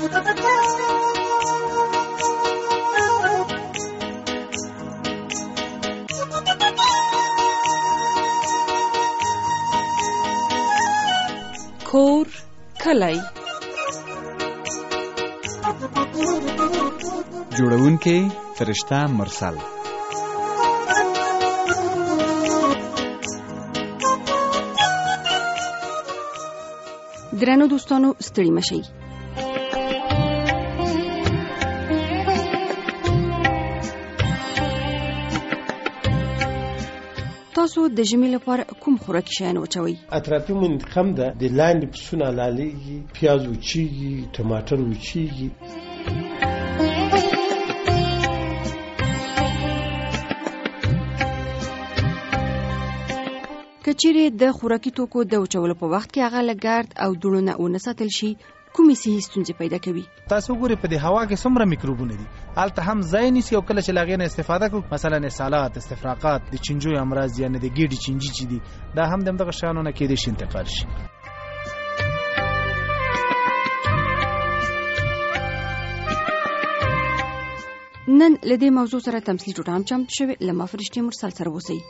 کور کلی جوړونکی فرشته مرسل. درنو دوستانو ستړي مشئ. تاسو د ژمي لپاره کوم خوراکي شیان وچوي؟ اطرافي منتخم ده د لاندې پسونه لالیږي، پیاز وچیږي، ټماټر وچیږي. کچېرې د خوراکي توکو د وچولو په وخت کې هغه له ګرد او دوړو نه ونه ساتل شي، کومې صحي ستونزې پیدا کوي؟ تاسو ګورئ په دې هوا کې څومره میکروبونه دي، هلته هم ځای نیسي او کله چې له هغې نه استفاده کوو، مثلا اسهالات، استفراقات، د چینجیو امراض یعنې د ګېډې چینجي چې دي، دا هم د همدغه شیانو نه کېدای شي انتقال شي. نن له دې موضوع سره تمثیلي ټوټه هم چمتو شوې، له ما فرشتې مرسل سره اوسئ.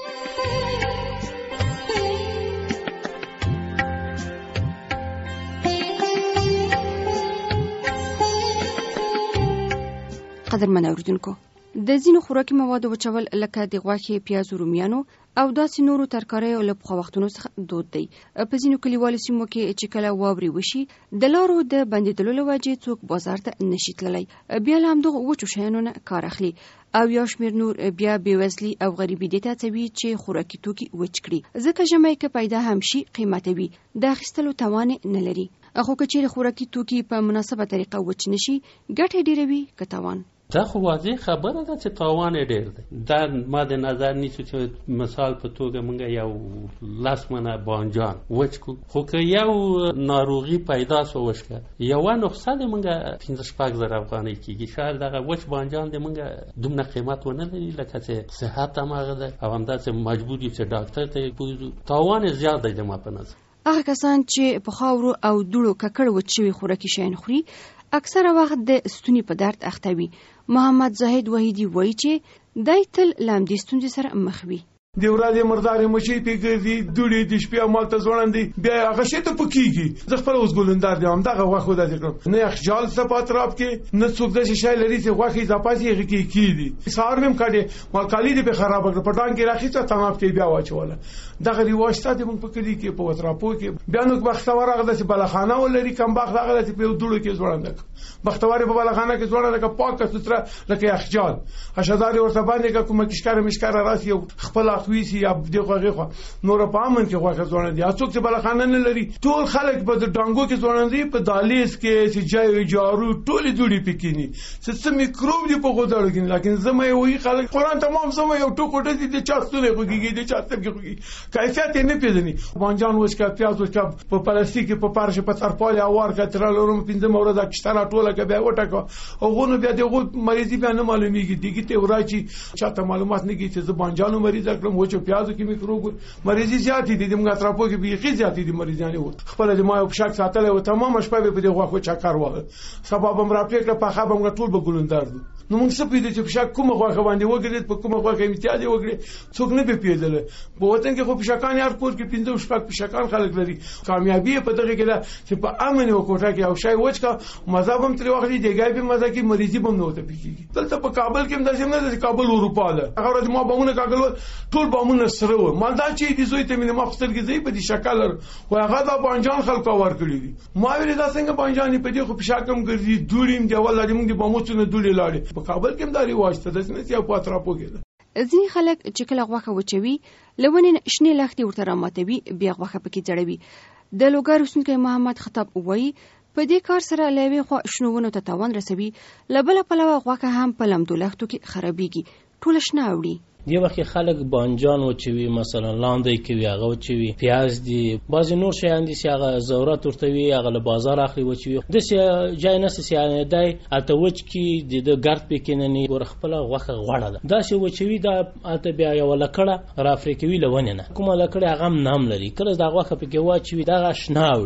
قدرمن اوریدونکو، د ځینو خوراکي موادو وچول لکه د غوښې، پیازو، رومیانو او داسې نورو ترکاریو له پخوا وختونو څخه دود دی. په ځینو کلیوالو سیمو کې چې کله واورې وشي، د لارو د بندېدلو له وجې څوک بازار ته نشي تللی، بیا له همدغو وچو شیانو نه کار اخلي او یا شمېر نور بیا بېوزلي او غریبي دې ته هڅوي چې خوراکي توکي وچ کړي، ځکه ژمی که پیدا هم شي قیمته وي، د اخیستلو توان نه لري. خو که چیرې خوراکي توکي په مناسبه طریقه وچ نشي، ګټې ډېره وي که تاوان. دا خو واضح خبره ده چې تاوان یې ډېر دی. دا ما د نظر نیسو چې مثال په توګه موږ یو 10 منه بانجان وچ کړو، خو که یو ناروغي پیدا سو وشکه، یوه نسخه د موږ 15-16 زره افغانۍ کېږي. شاید دغه وچ بانجان د موږ دومره قیمت ونه لري لکه چې صحت هماغه ده او همداسې مجبور یو چې ډاکټر ته یې بوځو. تاوان یې زیات دی زما په نظر. هغه کسان چې په خاورو او دوړو ککړ وچ شوي خوراکي شیان خوري، اکثره وخت د ستوني په درد اخته وي. محمد زاهد وحیدي وایي چې دی تل له همدې ستونزې سره مخ وي. د ورځې مردارې مچۍ پې ګرځي، دوړې د شپې همالته ځوړندې، بیا هغه شی ته پکېږي. زه خپله اوس ګلندار دی، همدغه غوښه داسې کړم، نه یخچال شته په اطراف کې، نه څوک داسې شی لري چې غوښې اضافه شي هغې کې کېږي. سهار مې هم کاټې مالکالي دې پې خرابه کړه، په ډانګ کې راخیسته، تناب کې بیا واچوله. دغه رواج شته زموږ په کلي کې، په وطراپو کې. بیا نو بختور هغه داسې بلخانه ولري، کمبخت هغه داسې په یو دوړو کې ځوړنده کړه. بختور په بلخانه کې ځوړنده لکه پاکه سوتره لکه یخچال، اشدار ورته باندې که کومه کشکاره مشکاره راسي یو خپل اخویسي یا دغه خو نور په امن کې غوښه ځوړندې. څوک چې بلخانه نه لري، ټول خلک په ډانګو کې ځوړندې، په دالیز کې چې جای جارو ټولې دوړې پکېني، څه میکروب دی په غوډړو کې. لکه زما یو خلک قرآن تمام زما یو ټوکو دې د چاستونه خوږي، د چاستګي خوږي، کیفیت نه پیژني. بانجان وشکا، پیاز وشکا، په پلاستیک کې په پارشه په ترپاله اوار کې تر لورم 15 مورده کشتره ټوله کې بیا وټکو او غونو بیا دغه مریضي بیا نه معلومیږي. دغه ته ورایي چاته معلومات نه کیږي چې بانجانو مریض کړم، وچو پیازو کې میکروب مریضي زیاتې دي، موږ اطرافو کې بيخي زیاتې دي مریضان. وو خپل د ما په شک ساتل او تمام شپه په دغه غوښه چکر وغه سبب هم راپېکړه، په خبر موږ ټول به ګلندار دي. نو موږ څه پیدا چې په شک کومه غوښه باندې وګړي، په کومه غوښه امتیاز وګړي، څوک نه به پیدل. په وطن کې خو په شکان یار کور کې 15 په شکان خلک لري. کامیابی په دغه کې ده چې په امن او کوټه کې او شای وچکا مذهب هم تر وخت دی ګای په مزه کې مریضي بم نه وته پیږي. دلته په کابل کې هم داسې نه ده، کابل اروپا ده. هغه ورځ ما بمونه کاګل ټول بمونه سره و مالدا چې دې زوی ته مینه مخستر کې زی په دې شکل او هغه دا بانجان خلکو ورکړي دي. ما ویل دا څنګه بانجان په دې خو په شکم ګرځي، دوړیم دی ولادي موږ د بموڅونه دوړي لاړې. په کابل کې هم دا ریواج ته د سنتي په اطرافو کې ده. ځینې خلک چې کله غوښه وچوي، لونې شنې لښتې ورته راماتوي، بیا غوښه پکې ځړوي. د لوګر اوسېدونکی محمد خطاب وایي په دې کار سره له یوې خوا شنو ونو ته تاوان رسوي، له بله پلوه غوښه هم په لمدو لښتو کې خرابېږي، ټوله شنه اوړي. یو وخت خلک بانجان وچوي، مثلا لاندې کوي، هغه وچوي، پیاز دي، بعضې نور شیان دي چې هغه ضرورت ورته وي، هغه له بازار اخلي وچوي. داسې جای نسته چې دی هلته وچ کړي، د ګرد پې کېنني، ور خپله غوښه غوړه ده داسې وچوي. دا هلته بیا یوه لکړه رافرې کوي له ونې نه، کومه لکړه هغه هم نام لري، کله دا غوښه پکې واچوي دغه شنه اوړي.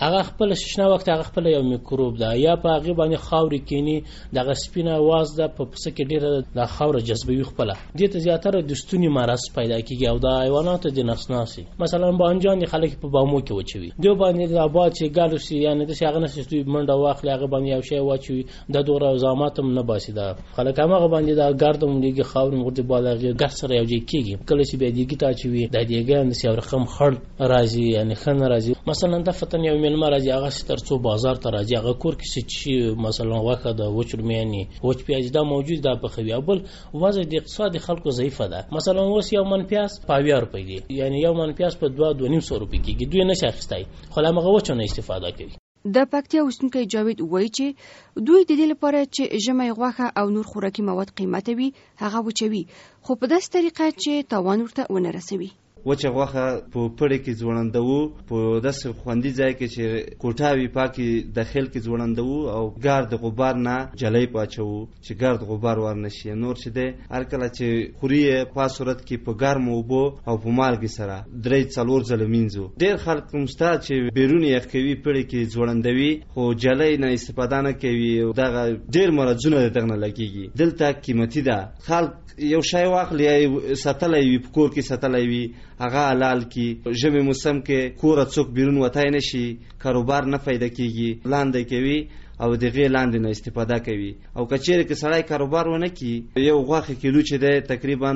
هغه خپل شنه وخت هغه خپل یو میکروب ده یا په هغه باندې خاورې کینی دغه سپینه واز ده په پسه کې ډیره د خاور جذبوي خپل دې ته زیاتره د ستوني مرض پیدا کیږي او د حیواناتو د نسناسي مثلا بانجان خلک په بامو کې وچوي دوی باندې د آباد چې ګالوسی یعنی د شاغنه سټوي منډه واخلي هغه باندې یو شی واچوي د دوره زاماتم نه باسي دا خلک هغه باندې د ګردم لګي خاور مرده بالغ ګر سره یو ځای کیږي کله چې به دیګی تا چوي د دیګان د سیاور خم خړ راځي یعنی خن راځي مثلا د فتن یو مل مرض هغه ستر څو بازار ته راځي هغه کور کې چې مثلا واخه د وچرمنی وچ پیاز دا موجود ده په خوي بل وضع د اقتصاد خلکو ضعیفه ده مثلا اوس یو من پیاز په 20 روپۍ دی یعنی یو من پیاز په 2.5 روپۍ کېږي دوی نه شاخستای خو هغه وچونه استفاده کوي د پکتیا اوسنکي جاوید وایي چې دوی د دې لپاره چې ژمي غوښه او نور خوراکي مواد قیمت وي هغه وچوي خو په داسې طریقه چې تاوان ورته ونه رسوي وچه غوښه په پړې کې ځوړندو په داسې خوندي ځای کې چې کوټاوي پاکي داخل کې ځوړندو او ګرد غبار نه جلۍ پاچو چې ګرد غبار ورنشي نور چې ده هر کله چې خوري په صورت کې په ګرمو وبو او په مالګي سره 3-4 ځله مینځو ډېر خلک مستعد چې بیرون یې کوي پړې کې ځوړندوي خو جلۍ نه استفاده نه کوي او دا ډېر مرزونه دغه نه لګيږي دلته قیمتي ده خلک یو شای واخلي ساتلای وي په کور کې ساتلای وي هغه حلال کی ژمي موسم کې کور څوک بیرون وتای نشي کاروبار نه پیدا کیږي لاندې کوي او دغه لاندې نه استفاده کوي او کچېره کې سړی کاروبار ونه کی یو غوښه کیلو چې ده تقریبا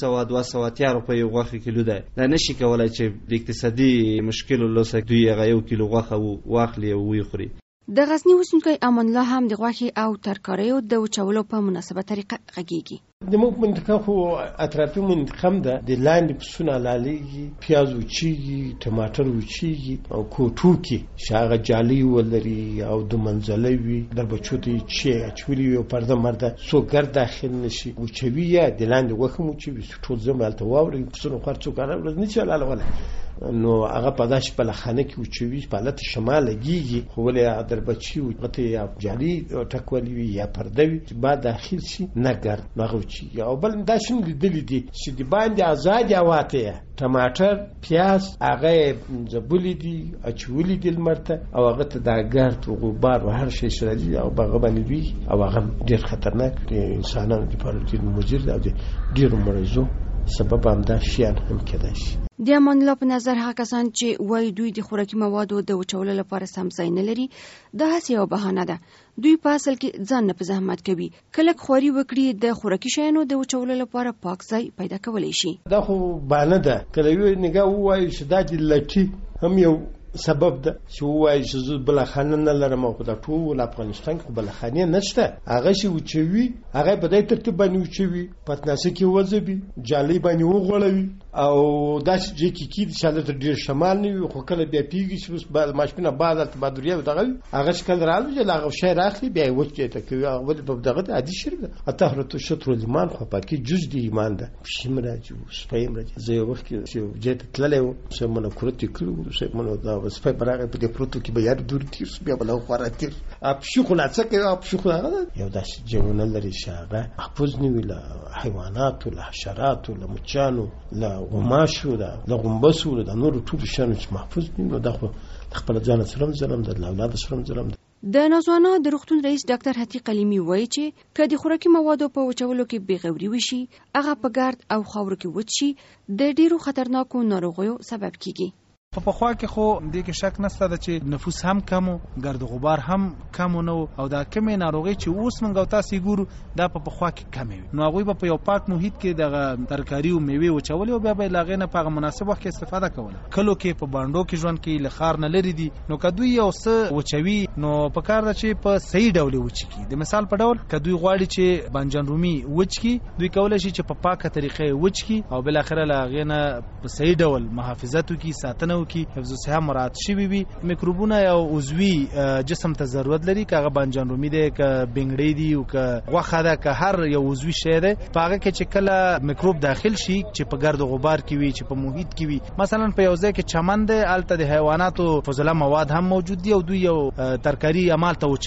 2.5 روپۍ غوښه کیلو ده دا نشي کولای چې د اقتصادي مشکل لوسه دوی هغه یو کیلو غوښه واخلي او ويخوري د غزنی اوسنکي امان الله هم د غوښې او ترکاریو د وچولو په مناسبه طریقه غږیږي د موږ منطقه خو اطرافي منطقه ده د لاندې پسونه لالیږي پیاز وچیږي ټماټر وچیږي او کوټو کې شاغه جالي ولري او د منځلې وي در بچو ته چې اچولي او پرده مرده سو ګر داخل نشي وچوي یا د لاندې وخم وچوي ټول زمالته واوري پسونه خرڅو کار ورځ نه چلاله ولا نو هغه په داش په لخانه کې وچوي په حالت شمال لګيږي خو ولې در بچي وغته یا جالي ټکولي وي یا پرده وي بعد داخل شي نه ګر هغه وچي او بل دا شنو لیدل دي چې د باندې آزاد واته ټماټر پیاز هغه زبولې دي اچولې دي لمرته او هغه ته دا ګرد او غبار او هر شي سره دي او هغه باندې وي او هغه ډیر خطرناک دي انسانانو لپاره ډیر مضر دي ډیر مرزو سبب هم دا شیان هم کېدای شي د امان الله په نظر هغه کسان چې وایي دوی د خوراکي موادو د وچولو لپاره سم ځای نه لري دا هسې یو بهانه ده دوی په اصل کې ځان نه په زحمت کوي کله خوري وکړي د خوراکي شیانو د وچولو لپاره پاک ځای پیدا کولی شي دا خو بهانه ده کله یو نگاه وایي چې دا د لټي هم یو سبب ده چې وایي چې زه بل خانه نه لرم او د ټول افغانستان کې بل خانه نشته هغه شی وچوي هغه په دې ترتیب باندې وچوي پتناسه کې وځبي جالي باندې وغوړوي او داس چې کې د شاله ډیر شمال نه خو کله بیا پیږي چې بس بعد ماشینه بعد تبادریه دغه هغه شکل راځي چې هغه شی راخلي بیا وچې ته کوي هغه په دغه عادي شرب ده اطهرت شطر الایمان خو پاکي جز دی ایمان ده شیم راځي سپایم راځي زه یو وخت چې جته تللې و چې مونږ کورته کړو چې مونږ دا سپای برابر په دې پروتو کې به یاد دور تیر بیا بل خو تیر اپ شو خلاصه کې اپ شو هغه یو داس جوونه لري شاغه محفوظ نیول حیوانات او حشرات او مچانو لا غماشو دا غمبسو دا نور ټول شانو چې محفوظ نیول دا خو خپل ځان سره ظلم د اولاد سره ظلم د نازوانه د روغتون رئیس ډاکټر حتی قلیمی وایي چې کله د خوراکي موادو په وچولو کې بیغوري وشي هغه په ګرد او خاور کې وچ شي د ډیرو خطرناکو ناروغیو سبب کیږي په خوا کې خو دې کې شک نشته چې نفوس هم کم ګرد غبار هم کم نو او دا کمې ناروغي چې اوس موږ تاسو ګورو دا په خوا کې کم وي نو هغه په یو پاک محیط کې د ترکاری او میوه وچول او بیا به لاغې نه په مناسب وخت کې استفاده کوله کلو کې په باندو کې ژوند کې لخر نه لري دي نو کدوې یو څه وچوي نو په کار ده چې په صحیح ډول وچ کی د مثال په ډول کدوې غواړي چې بانجان رومي وچ کی دوی کولای شي چې په پاکه طریقې وچ کی او بل اخره لاغې نه په صحیح ډول محافظت کی ساتنه کی حفظ صحه مراعات شي وي میکروبونه او عضوي جسم ته ضرورت لري کغه بانجان رومي ده ک بنګړې دي او ک غوخه ده ک هر یو عضوي شی ده پاګه کې چې کله میکروب داخل شي چې په ګرد غبار کې وي چې په محیط کې وي مثلا په یو ځای کې چمن ده الته د حیواناتو فضله مواد هم موجود دي او دوی یو ترکاری عمل ته وچوي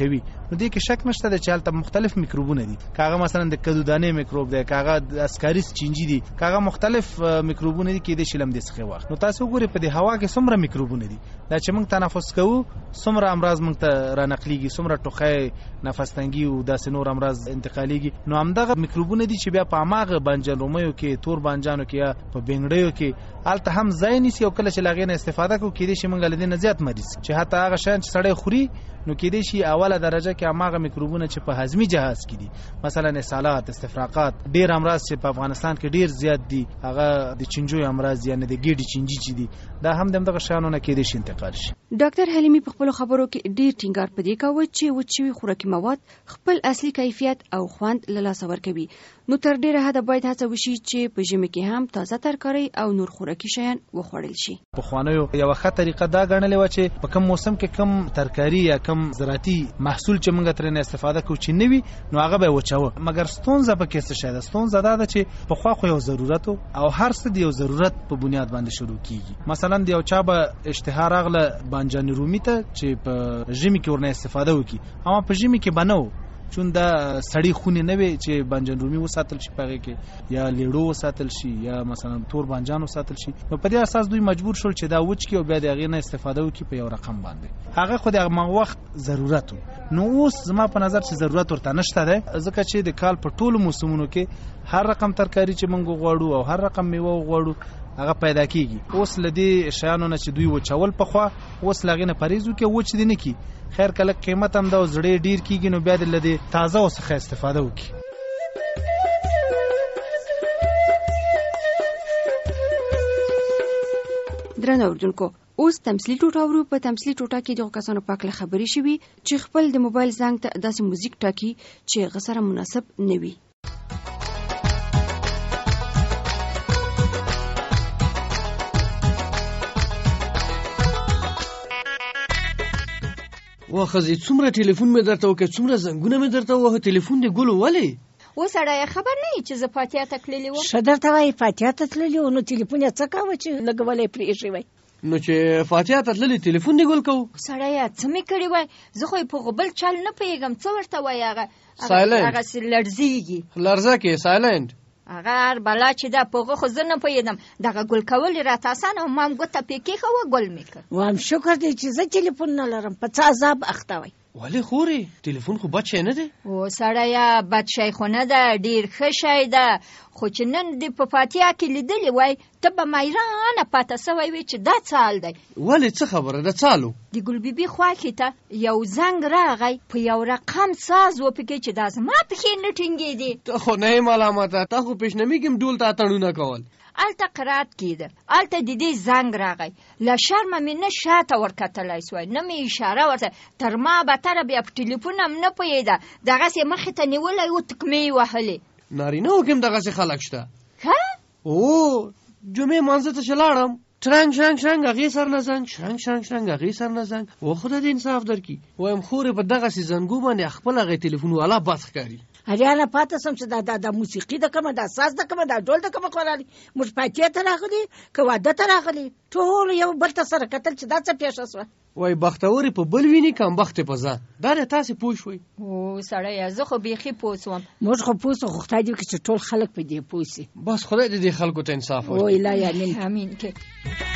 نو دې کې شک نشته چې هلته مختلف میکروبونه دي. کاغه مثلا د کدودانې میکروب دی، کاغه د اسکاریس چینجی دي، کاغه مختلف میکروبونه دي کې د شلم د څخه واخ. نو تاسو ګورئ په دې هوا کې څومره میکروبونه دي دا چې موږ تنفس کوو، څومره امراض موږ ته را نقلیږي، څومره ټوخی، نفس تنګي او داسې نور امراض انتقالیږي. نو همدغه میکروبونه دي چې بیا په اماغه بانجان رومیو کې، تور بانجانو کې یا په بنګړیو کې الته هم ځای نیسي او کله چې لاغې نه استفاده کوو کېدای شي موږ له دې نه زیات مریض چې حتی هغه شیان چې سړی خوري نو کېدای شي اوله درجه کې اماغه میکروبونه چې په هضمي جهاز کې دي، مثلا اسهالات، استفراقات، ډېر امراض چې په افغانستان کې ډېر زیات دي، هغه د چینجو امراض یعنی د ګیډې چینجي چې دي، دا هم دغه شیانو نه کېدای شي انتقال شي. ډاکټر حلیمي په خپلو خبرو کې ډېر ټینګار په دې کاوه چې وچوي خوراکي مواد خپل اصلي کیفیت او خوند له لاسه ورکوي. نو تر ډېره حده باید هڅه وشي چې په ژمي کې هم تازه ترکاري او نور خوراکي شیان وخوړل شي. پخوانیو یوه ښه طریقه دا ګڼلې وه چې په کم موسم کې کم ترکاري یا کم زراعتي محصول چې موږ ترې نه استفاده کوو چې نه وي نو هغه به یې وچوه. مګر ستونزه پکې څه شی ده؟ ستونزه دا ده چې پخوا خو یو ضرورت او هر څه د یو ضرورت په بنیاد باندې شروع کیږي. مثلا د یو چا به اشتها راغله بانجان رومي ته چې په ژمي کې ورنه استفاده وکړي، اما په ژمي کې به نه و چون دا سړی خونې نه وي چې بانجان رومي وساتل شي په هغې کې یا لیړو وساتل شي یا مثلا تور بانجان وساتل شي. نو په دې اساس دوی مجبور شول چې دا وچ کړي او بیا د هغې نه استفاده وکړي په یو رقم باندې. هغه خو د هغه وخت ضرورت و. نو اوس زما په نظر چې ضرورت ورته نشته دی، ځکه چې د کال په ټولو موسمونو کې هر رقم ترکاري چې موږ غواړو او هر رقم میوه غواړو هغه پیدا کیږي. اوس لدی شیانو نه چې دوی وچول پخوا اوس لغې نه پریز وکړي وچ دي نه کی. خیر کله قیمت هم دا زړې ډیر کیږي نو بیا د لدی تازه وسخه استفاده وکړي. درنه اوردونکو اوس تمثيلي ټوټه ورو. په تمثيلي ټوټه کې د کسانو پاکله خبري شوي چې خپل د موبایل زنګ ته داسې موزیک ټاکي چې غسره مناسب نه وي. واخذې څومره ټلیفون مې درته وکړ، څومره زنګونه مې درته ووهه، ټلیفون دې ګلو ولې؟ وسړی خبر نه چې زه فاتحه ته تللی وم. ښه درته وایي فاتحه ته تللی و نو ټلیفون یې څه کاوه چې لګولی پرېښی وی؟ نو چې فاتحه ته تللی ټلیفون دې ګل کوو. سړیه څه مې کړي وای، زه خو یې په غبل چل نه پوهېږم څه ورته وایي. هغه هغسې لړزېږي، لړزه کې سایلنټ هغه هر بلا چې دا پوغه خو زه نه پوهېدم. دغه ګل کول یې راته اسانه و، ما هم ګوته پې کېښوه ګل مې کړ. وایم شکر دی چې زه ټلیفون نه لرم، په څه عذاب اخته وی. ولې خورې ټلیفون خو بد شی نه دی؟ او سړیه بد شی خو نه ده، ډېر ښه شی ده، خو چې نن دې په فاتحه کې لیدلې وای ته به میرانه پاته سوی وې چې دا څه حال دی. ولې څه خبره ده؟ څه حال و؟ د ګل بیبي خواښې ته یو زنګ راغی، په یو رقم ساز وپکې چې دا زما پښې نه ټینګېدې. ته خو نه یې ملامته، تا خو پیشنمیږم ډول ته اتڼونه کول. الته قرات کېده، الته د دې زنګ راغی، له شرمه مې نه شاته ورکتلی سوی، نه مې اشاره ورته، تر ما بتره بیا په ټلیفون هم نه پوهېده، دغسې مخې ته نیولی و تکمې یې وهلې. نارینهو کې هم دغسې خلک شته؟ ښه او جمعې مانځه ته چې لاړم شرنګ شرنګ شرنګ هغې سر نه زنګ، شرنګ شرنګ شرنګ هغې سر نه زنګ. و خدای دې انصاف درکړي، وایم خورې په دغسې زنګو باندې خپل هغې ټلیفون والا بد ښکاري. هریانه پاته سم چې دا موسیقي د کومه، دا ساز د کومه، دا ډول د کومه خورالي. موږ فاتحې ته راغلي که واده ته راغلي، ټول یو بل ته سره کتل چې دا څه پېښه سوه. وای بختورې په بل ویني کم بختې په ځان. دا دی تاسې پوه شوئ؟ او سړیه زه خو بیخي پوه سوم. موږ خو پوه سو، خو خدای دې وکړي چې ټول خلک په دې پوه سي. بس خدای دې خلکو ته انصاف ورکړي. او الهی امین امین کې